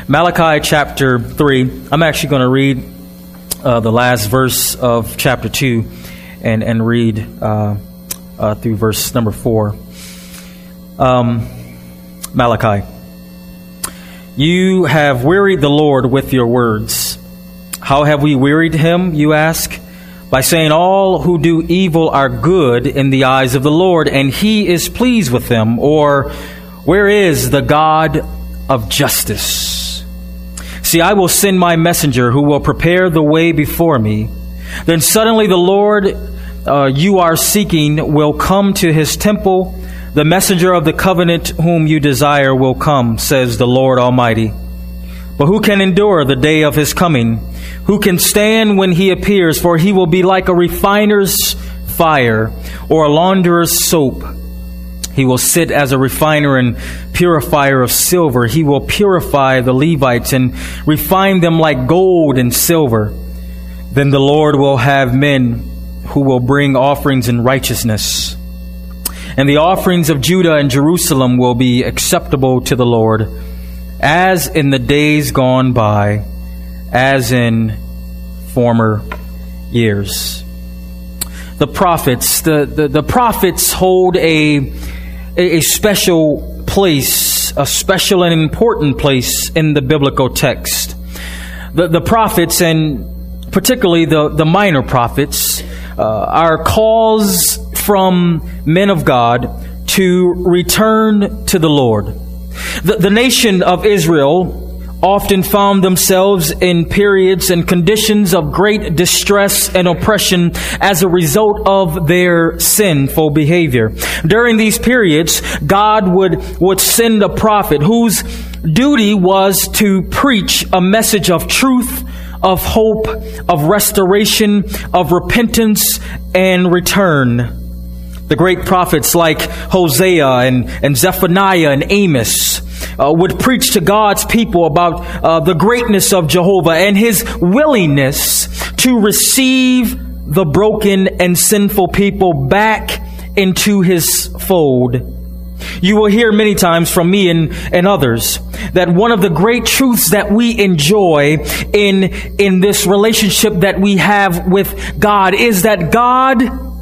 Malachi chapter 3. I'm actually going to read the last verse of chapter 2 and read through verse number 4. Malachi. You have wearied the Lord with your words. How have we wearied him, you ask? By saying all who do evil are good in the eyes of the Lord, and he is pleased with them. Or, where is the God of justice? See, I will send my messenger who will prepare the way before me. Then suddenly the Lord you are seeking will come to his temple. The messenger of the covenant whom you desire will come, says the Lord Almighty. But who can endure the day of his coming? Who can stand when he appears? For he will be like a refiner's fire or a launderer's soap. He will sit as a refiner and purifier of silver. He will purify the Levites and refine them like gold and silver. Then the Lord will have men who will bring offerings in righteousness. And the offerings of Judah and Jerusalem will be acceptable to the Lord, as in the days gone by, as in former years. The prophets, the prophets hold a special place, a special and important place in the biblical text. The prophets, and particularly the minor prophets, are calls from men of God to return to the Lord. The nation of Israel often found themselves in periods and conditions of great distress and oppression as a result of their sinful behavior. During these periods, God would send a prophet whose duty was to preach a message of truth, of hope, of restoration, of repentance and return. The great prophets like Hosea and Zephaniah and Amos would preach to God's people about the greatness of Jehovah and his willingness to receive the broken and sinful people back into his fold. You will hear many times from me and others that one of the great truths that we enjoy in this relationship that we have with God is that God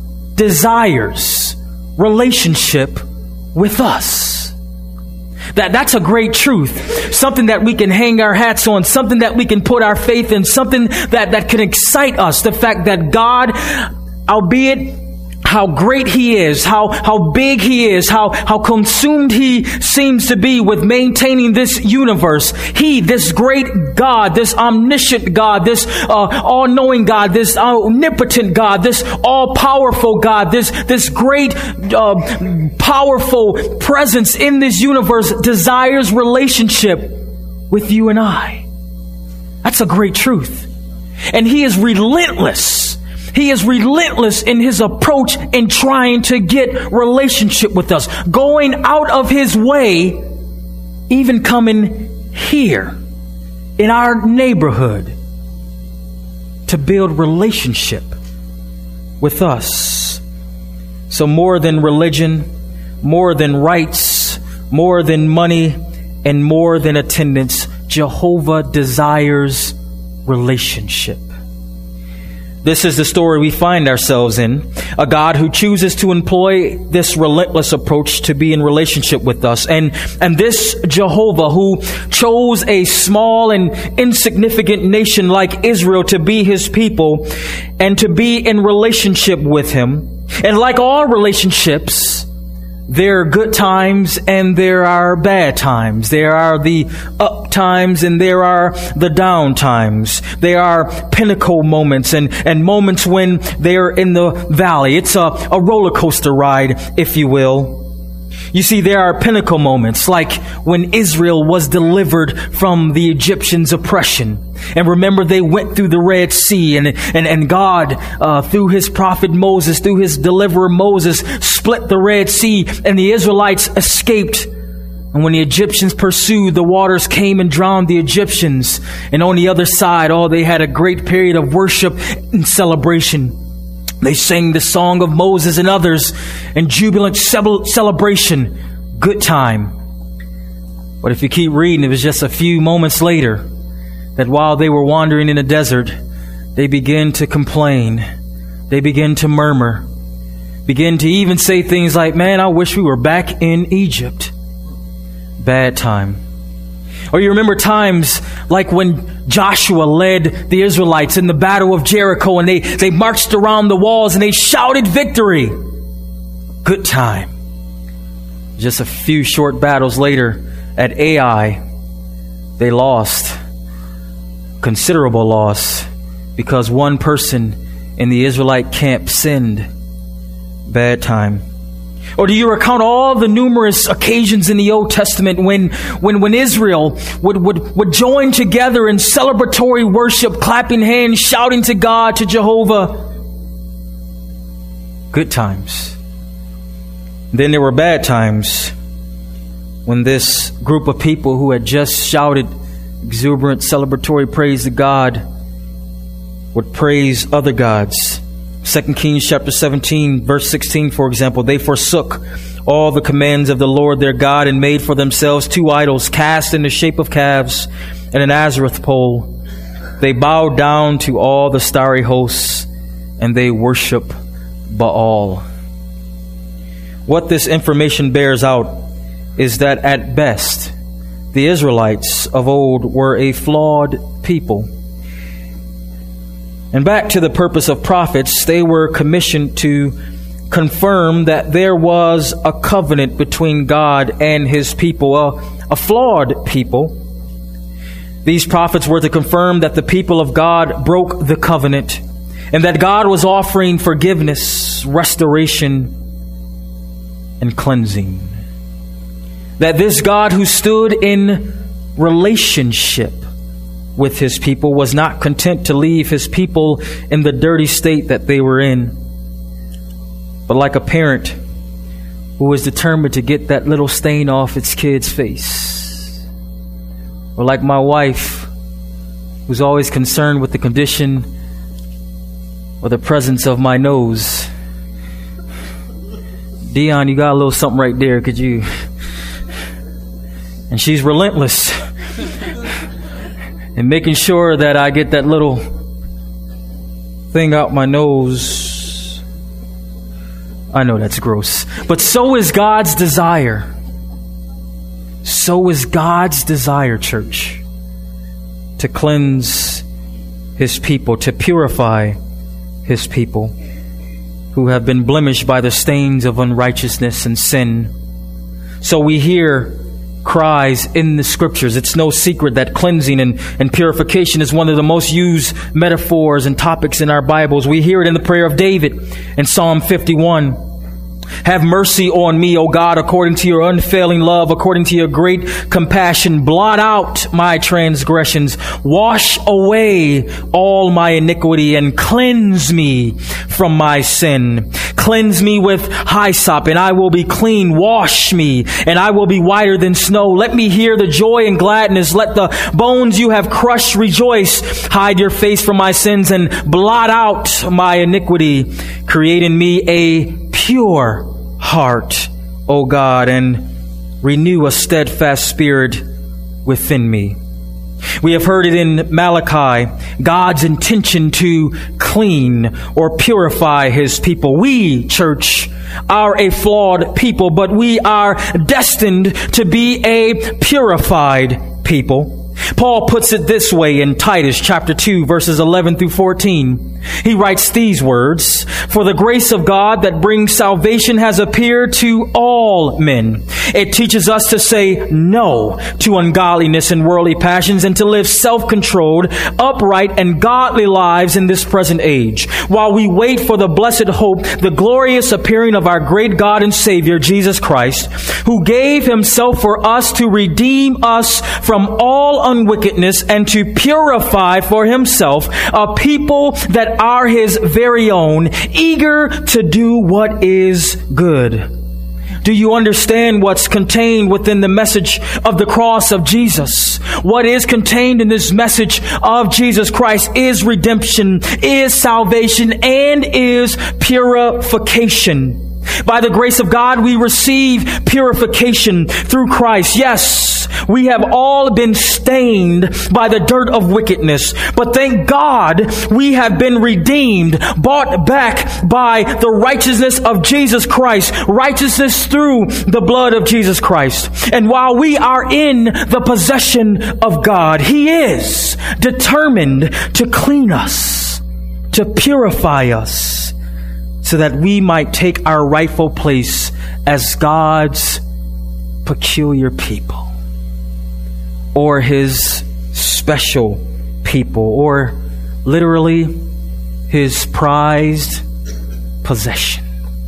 desires relationship with us. That's a great truth. Something that we can hang our hats on, something that we can put our faith in, something that can excite us. The fact that God, albeit how great he is, how big he is, how consumed he seems to be with maintaining this universe. He, this great God, this omniscient God, this all-knowing God, this omnipotent God, this all-powerful God, this great powerful presence in this universe desires relationship with you and I. That's a great truth. And he is relentless. He is relentless in his approach in trying to get relationship with us, going out of his way, even coming here in our neighborhood to build relationship with us. So more than religion, more than rights, more than money, and more than attendance, Jehovah desires relationship. This is the story we find ourselves in. A God who chooses to employ this relentless approach to be in relationship with us. And this Jehovah who chose a small and insignificant nation like Israel to be his people and to be in relationship with him. And like all relationships, there are good times and there are bad times. There are the up times and there are the down times. There are pinnacle moments and moments when they're in the valley. It's a roller coaster ride, if you will. You see, there are pinnacle moments like when Israel was delivered from the Egyptians' oppression. And remember, they went through the Red Sea and God, through his prophet Moses, through his deliverer Moses, split the Red Sea and the Israelites escaped. And when the Egyptians pursued, the waters came and drowned the Egyptians. And on the other side, they had a great period of worship and celebration. They sang the song of Moses and others in jubilant celebration. Good time. But if you keep reading, it was just a few moments later that while they were wandering in the desert, they began to complain. They began to murmur. Began to even say things like, man, I wish we were back in Egypt. Bad time. Or you remember times like when Joshua led the Israelites in the battle of Jericho and they marched around the walls and they shouted victory. Good time. Just a few short battles later at Ai, they lost. Considerable loss because one person in the Israelite camp sinned. Bad time. Or do you recount all the numerous occasions in the Old Testament when Israel would join together in celebratory worship, clapping hands, shouting to God, to Jehovah? Good times. Then there were bad times when this group of people who had just shouted exuberant celebratory praise to God would praise other gods. 2 Kings chapter 17, verse 16, for example, they forsook all the commands of the Lord their God and made for themselves 2 idols cast in the shape of calves and an Azareth pole. They bowed down to all the starry hosts and they worship Baal. What this information bears out is that at best, the Israelites of old were a flawed people. And back to the purpose of prophets, they were commissioned to confirm that there was a covenant between God and His people, a flawed people. These prophets were to confirm that the people of God broke the covenant and that God was offering forgiveness, restoration, and cleansing. That this God who stood in relationship with His people was not content to leave His people in the dirty state that they were in, but like a parent who was determined to get that little stain off its kid's face, or like my wife who's always concerned with the condition or the presence of my nose. Dion, you got a little something right there, could you? And she's relentless in making sure that I get that little thing out my nose. I know that's gross. But so is God's desire. So is God's desire, church, to cleanse His people, to purify His people who have been blemished by the stains of unrighteousness and sin. So we hear cries in the Scriptures. It's no secret that cleansing and purification is one of the most used metaphors and topics in our Bibles. We hear it in the prayer of David in Psalm 51. Have mercy on me, O God, according to your unfailing love, according to your great compassion. Blot out my transgressions. Wash away all my iniquity and cleanse me from my sin. Cleanse me with hyssop and I will be clean. Wash me and I will be whiter than snow. Let me hear the joy and gladness. Let the bones you have crushed rejoice. Hide your face from my sins and blot out my iniquity. Create in me a pure heart, O God, and renew a steadfast spirit within me. We have heard it in Malachi, God's intention to clean or purify His people. We, church, are a flawed people, but we are destined to be a purified people. Paul puts it this way in Titus chapter 2, verses 11 through 14. He writes these words, "For the grace of God that brings salvation has appeared to all men. It teaches us to say no to ungodliness and worldly passions and to live self-controlled, upright, and godly lives in this present age, while we wait for the blessed hope, the glorious appearing of our great God and Savior, Jesus Christ, who gave Himself for us to redeem us from all unwickedness and to purify for Himself a people that are His very own, eager to do what is good." Do you understand what's contained within the message of the cross of Jesus? What is contained in this message of Jesus Christ is redemption, is salvation, and is purification. By the grace of God, we receive purification through Christ. Yes, we have all been stained by the dirt of wickedness. But thank God we have been redeemed, bought back by the righteousness of Jesus Christ. Righteousness through the blood of Jesus Christ. And while we are in the possession of God, He is determined to clean us, to purify us, so that we might take our rightful place as God's peculiar people, or His special people, or literally His prized possession.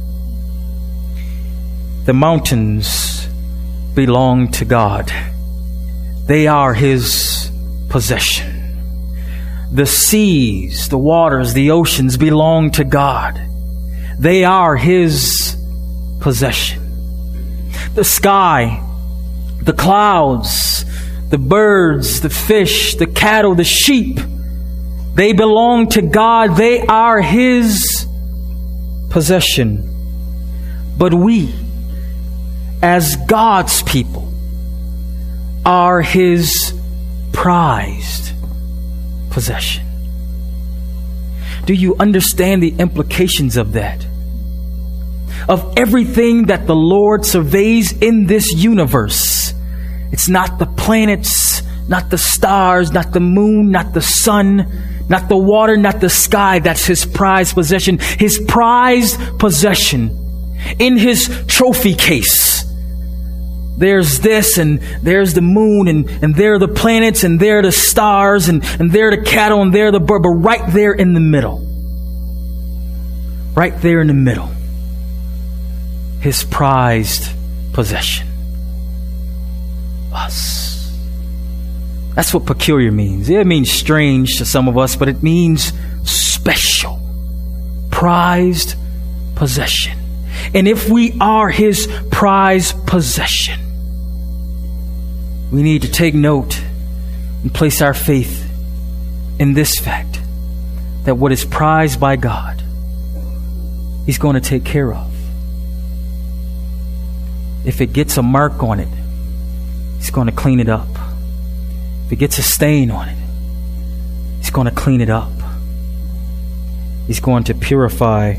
The mountains belong to God. They are His possession. The seas, the waters, the oceans belong to God. They are His possession. The sky, the clouds, the birds, the fish, the cattle, the sheep, they belong to God. They are His possession. But we, as God's people, are His prized possession. Do you understand the implications of that? Of everything that the Lord surveys in this universe. It's not the planets, not the stars, not the moon, not the sun, not the water, not the sky. That's His prized possession. His prized possession. In His trophy case, there's this, and there's the moon, and there are the planets, and there are the stars, and there are the cattle, and there are the bird. But right there in the middle, right there in the middle, His prized possession. Us. That's what peculiar means. It means strange to some of us, but it means special. Prized possession. And if we are His prized possession, we need to take note and place our faith in this fact, that what is prized by God, He's going to take care of. If it gets a mark on it, He's going to clean it up. If it gets a stain on it, He's going to clean it up. He's going to purify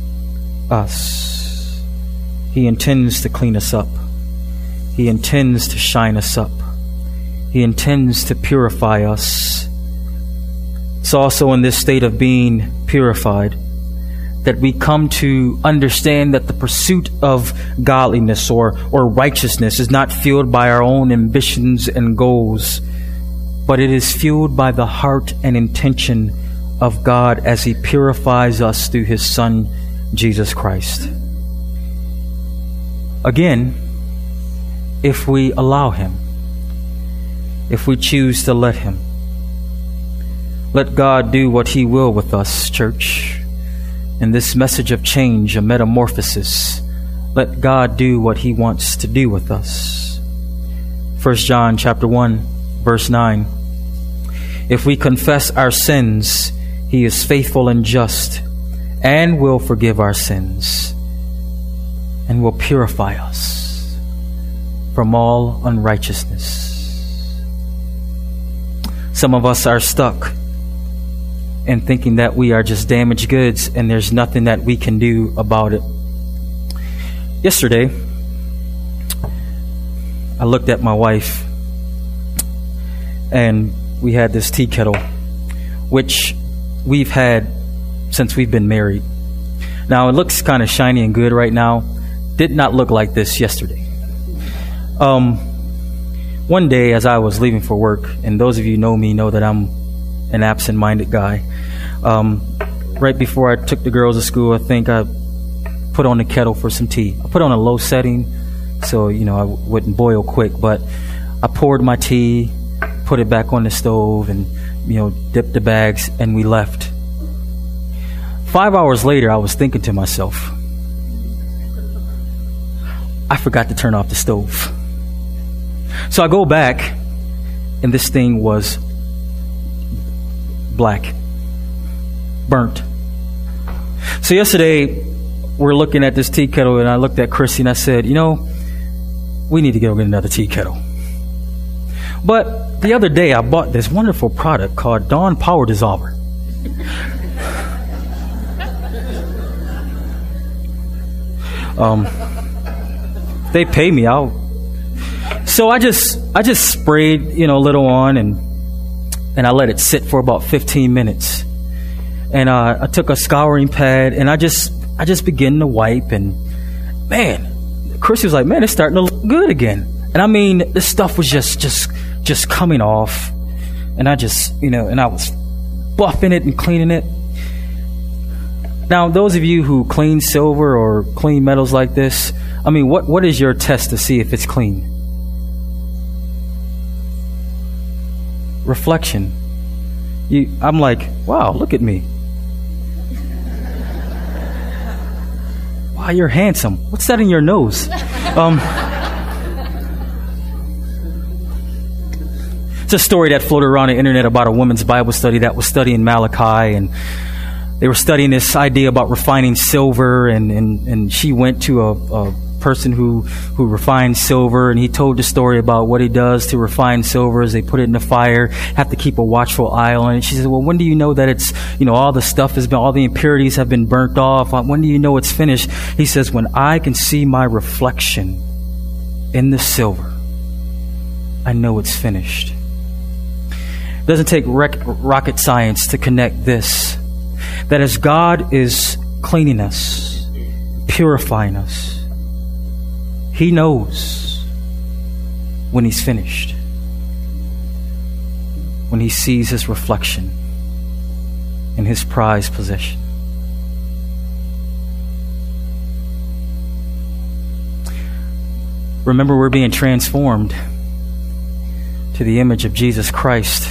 us. He intends to clean us up. He intends to shine us up. He intends to purify us. It's also in this state of being purified that we come to understand that the pursuit of godliness or righteousness is not fueled by our own ambitions and goals, but it is fueled by the heart and intention of God as He purifies us through His Son, Jesus Christ. Again, if we allow Him, if we choose to let Him. Let God do what He will with us, church. In this message of change, a metamorphosis, let God do what He wants to do with us. 1 John chapter 1, verse 9. If we confess our sins, He is faithful and just and will forgive our sins and will purify us from all unrighteousness. Some of us are stuck in thinking that we are just damaged goods and there's nothing that we can do about it. Yesterday, I looked at my wife and we had this tea kettle, which we've had since we've been married. Now, it looks kind of shiny and good right now. Did not look like this yesterday. One day as I was leaving for work, and those of you who know me know that I'm an absent-minded guy. Right before I took the girls to school, I think I put on the kettle for some tea. I put on a low setting so, I wouldn't boil quick, but I poured my tea, put it back on the stove, and, dipped the bags, and we left. 5 hours later, I was thinking to myself, I forgot to turn off the stove. So I go back, and this thing was black, burnt. So yesterday, we're looking at this tea kettle, and I looked at Chrissy and I said, we need to go get another tea kettle. But the other day I bought this wonderful product called Dawn Power Dissolver. They pay me out. So I just sprayed, a little on, and I let it sit for about 15 minutes. And I took a scouring pad and I just began to wipe, and man, Chrissy was like, man, it's starting to look good again. And I mean, this stuff was just coming off, and I just, and I was buffing it and cleaning it. Now, those of you who clean silver or clean metals like this, I mean, what is your test to see if it's clean? Reflection. I'm like, wow, look at me. Wow, you're handsome. What's that in your nose? It's a story that floated around the internet about a women's Bible study that was studying Malachi, and they were studying this idea about refining silver, and she went to a person who refines silver, and he told the story about what he does to refine silver as they put it in the fire, have to keep a watchful eye on it. And she said, well, when do you know that it's, all the stuff has been, all the impurities have been burnt off? When do you know it's finished? He says, when I can see my reflection in the silver, I know it's finished. It doesn't take rocket science to connect this, that as God is cleaning us, purifying us, He knows when He's finished, when He sees His reflection in His prized possession. Remember, we're being transformed to the image of Jesus Christ.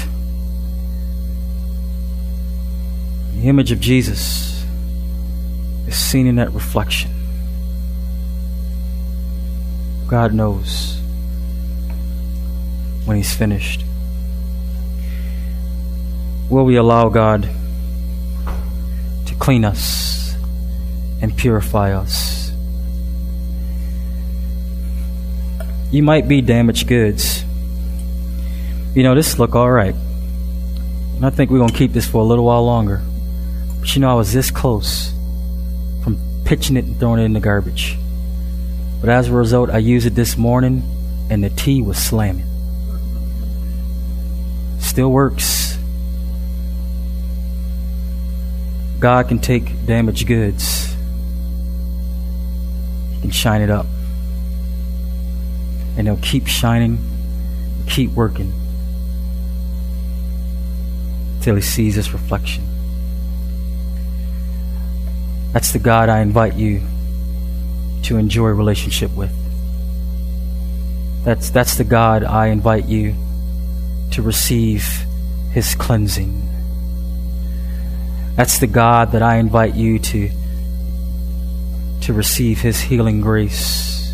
The image of Jesus is seen in that reflection. God knows when He's finished. Will we allow God to clean us and purify us? You might be damaged goods. This look all right. And I think we're going to keep this for a little while longer. But I was this close from pitching it and throwing it in the garbage. But as a result, I used it this morning, and the tea was slamming. Still works. God can take damaged goods. He can shine it up. And He'll keep shining, keep working, till He sees His reflection. That's the God I invite you to enjoy a relationship with. That's the God I invite you to receive His cleansing. That's the God that I invite you to receive His healing grace.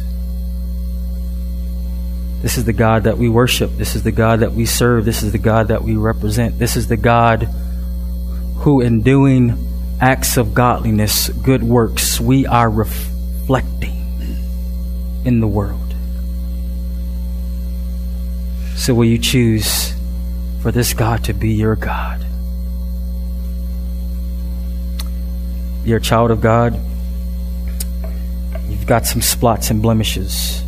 This is the God that we worship. This is the God that we serve. This is the God that we represent. This is the God who, in doing acts of godliness, good works, we are reflecting in the world. So will you choose for this God to be your God? You're a child of God. You've got some spots and blemishes.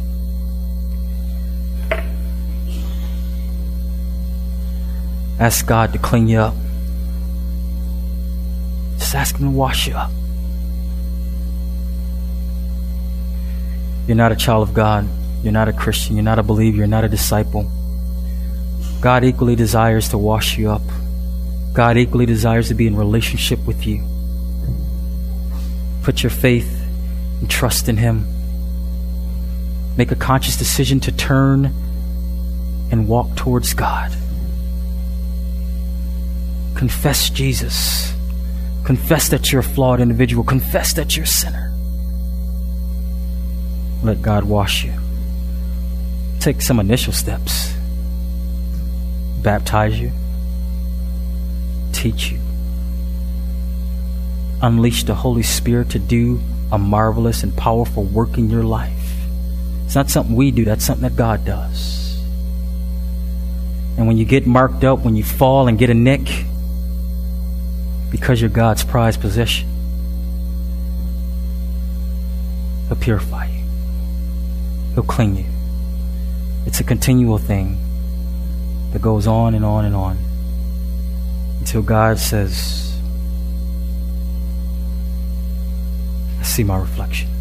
Ask God to clean you up. Just ask Him to wash you up. You're not a child of God. You're not a Christian. You're not a believer. You're not a disciple. God equally desires to wash you up. God equally desires to be in relationship with you. Put your faith and trust in Him. Make a conscious decision to turn and walk towards God. Confess Jesus. Confess that you're a flawed individual. Confess that you're a sinner. Let God wash you. Take some initial steps. Baptize you. Teach you. Unleash the Holy Spirit to do a marvelous and powerful work in your life. It's not something we do. That's something that God does. And when you get marked up, when you fall and get a nick, because you're God's prized possession, He'll purify you. He'll clean you. It's a continual thing that goes on and on and on until God says, I see my reflection.